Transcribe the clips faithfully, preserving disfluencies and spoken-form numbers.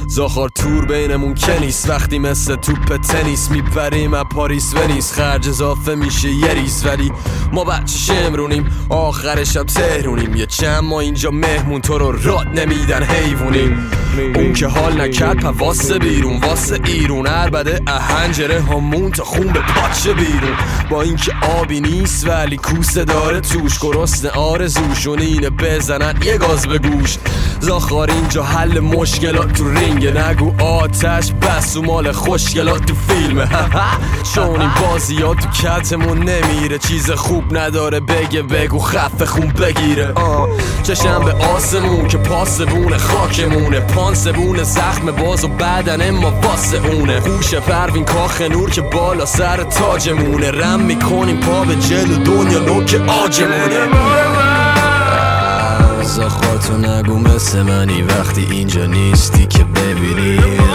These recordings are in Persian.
زاخار تور بینمون که نیست، وقتی مثل توپ تنیس میپریم از پاریس ونیس، خرج اضافه میشه یه ریز، ولی ما بچه شمرونیم آخر شب تهرونیم، یه چند ما اینجا مهمون تو رو راد نمیدن حیوونیم. اون که حال نکرد پا واسه بیرون واسه ایرون، عربده اهنجره همون تا خون به پاچه بیرون، با اینکه آبی نیست ولی کوسه داره توش، گرسنه آرزوشون اینه بزنن یه گاز به گوش. زاخار اینجا حل مشکلات تو رینگ، نگو آتش بس و مال خوشگلات تو فیلمه. چون این بازی ها تو کتمون نمیره، چیز خوب نداره بگه بگو خفه خون بگیره. آه چشم به آسمون که پاسبون خاکمونه، پانسبون زخم باز و بدن ما واسه اونه، هوش پروین کاخ نور که بالا سر تاجمونه، رم میکنیم پا به جلو دنیا نوک آجمونه. زاخار تو نگو مثل منی وقتی اینجا نیستی که ببینی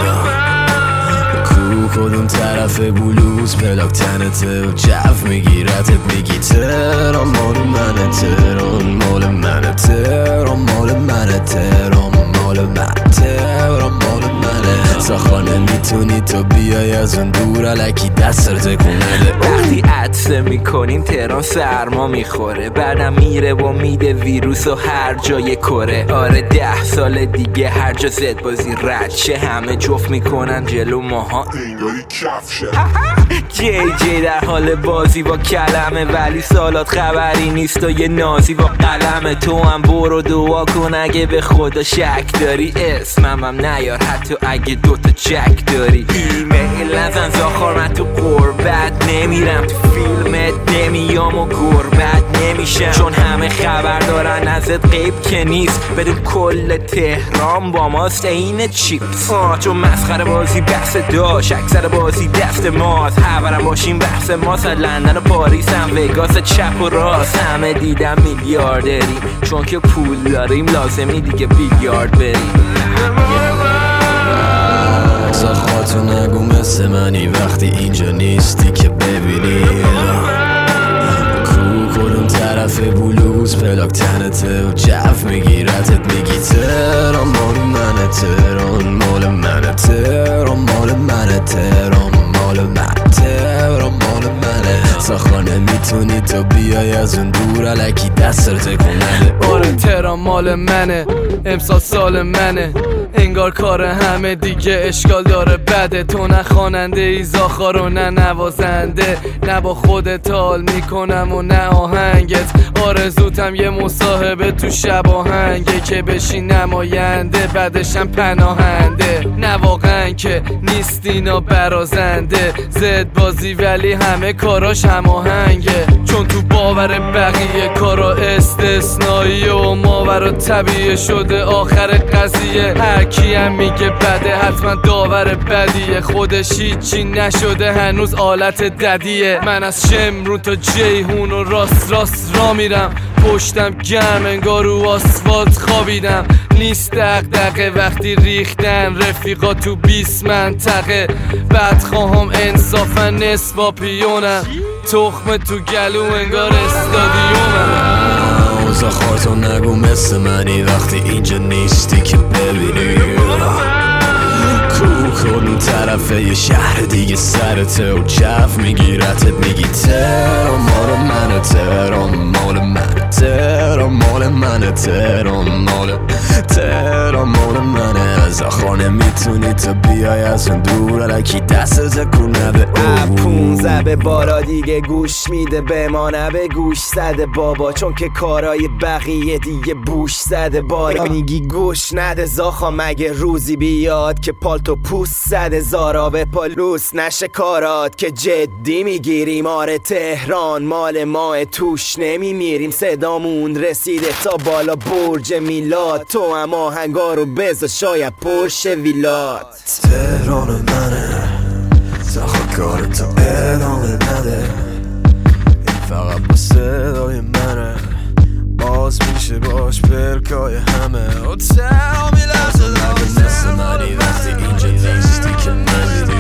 کو کدوم طرف بلوز پلاک تنته و جو میگیرتت، میگی تهران مال منه، تهران مال منه، تهران مال منه، تهران مال منه، تهران مال منه. زاخار نمیتونی تو بیای از اون دور الکی دست رو تکون بده. وقتی عطسه میکنیم تهران سرما میخوره، بعدم میره و میده ویروس و هر جای کره. آره ده سال دیگه هر جا زد بازی رد شه، همه جفت میکنن جلو ماها انگاری کفشه. جی جی در حال بازی با کلمه، ولی سالات خبری نیست و یه نازی با قلمه. تو هم برو دعا کن اگه به خدا شک داری، اسمم هم نیار حتی اگه دوتا چک داری. ایمیل نزن زاخار من تو قربت نمیرم، تو فیلمت نمیام و گربت نمیشم، چون همه خبر دارن ازت غیب که نیست، بدون کل تهران با ماست این چیپس. آه چون مسخره بازی بحث داشت، اکثر بازی دست ماست، خبرم باشیم بحث ماست، لندن و پاریس هم وگاس چپ و راست، همه دیدم میلیاردریم چون که پول داریم، لازمی دیگه بیلیارد بریم. زاخار تو نگو مثل منی وقتی اینجا نیستی که ببینی کو کدوم طرف بلوز پلاک تنته و جو میگیرتت، میگی تهران مال منه، تهران مال منه، تهران مال منه، تهران مال منه، تهران مال منه. زاخار نمیتونی تو بیای از اون دور الکی دست رو تکون بده. آره تهران مال منه، امسال سال منه، انگار کار همه دیگه اشکال داره بده. تو نه خواننده ای زاخار و نه نوازنده، نه با خودت حال میکنم و نه آهنگت. آرزوتم یه مصاحبه تو شب آهنگه که بشی نماینده بعدشم پناهنده. نه واقعا که نیست اینا برازنده، زد بازی ولی همه کاراش هم آهنگه، چون تو باور بقیه کارا استثنایی و ماورا طبیعه شده آخر قضیه. هر کی هم میگه بده حتما داور بدیه، خودش هیچی نشده هنوز آلت ددیه. من از شمرون تا جیهون و راست راست را میرم، پشتم گرم انگار رو آسفالت خوابیدم، نیست دغدغه وقتی ریختن رفیقا تو بیست منطقه. بعد خواهم انصافا نصفا پیونم، تخم تو گلو انگار استادیومم. زاخار تو نگو مثل منی وقتی اینجا نیستی که ببینی کو کدوم طرفه یه شهر دیگه سرته و جو میگیرتت، میگی تهران مال منه، تهران مال منه، تهران مال منه، تهران مال تهران مال منه. زاخار نمیتونی تو بیای از اون دور الکی دست تکون نده. پونزه به بالا دیگه گوش میده به ما نه به گوش زده بابا، چون که کارای بقیه دیگه بوش زده بالا. میگی گوش نده زاخا مگه روزی بیاد که پالتو پوست زده زارا به پالوس نشه کارات که جدی میگیریم. آره تهران مال ما توش نمیمیریم، صدامون رسیده تا بالا برج میلاد، تو هم آهنگا رو بذار شاید پرش ویلات. تهران منه زاخار کارتو ادامه نده، این فقط با صدای منه، باز میشه باش پلکای همه. و تهران میلرزه نگو مثل منی وقتی اینجا نیستی که نمیدی